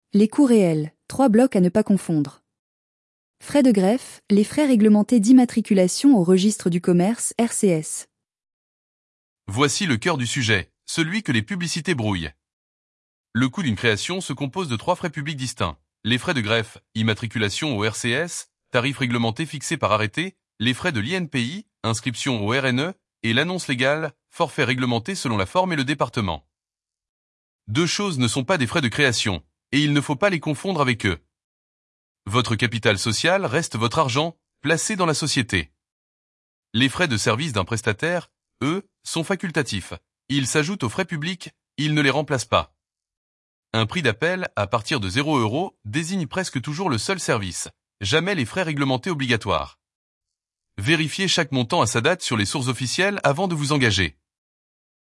Les coûts réels, 3 blocs à ne pas confondre. Frais de greffe, les frais réglementés d'immatriculation au registre du commerce RCS. Voici le cœur du sujet, celui que les publicités brouillent. Le coût d'une création se compose de 3 frais publics distincts. Les frais de greffe, immatriculation au RCS, tarifs réglementés fixés par arrêté, les frais de l'INPI, inscription au RNE, et l'annonce légale, forfait réglementé selon la forme et le département. Deux choses ne sont pas des frais de création, et il ne faut pas les confondre avec eux. Votre capital social reste votre argent, placé dans la société. Les frais de service d'un prestataire, eux, sont facultatifs. Ils s'ajoutent aux frais publics, ils ne les remplacent pas. Un prix d'appel, à partir de 0 € désigne presque toujours le seul service, jamais les frais réglementés obligatoires. Vérifiez chaque montant à sa date sur les sources officielles avant de vous engager.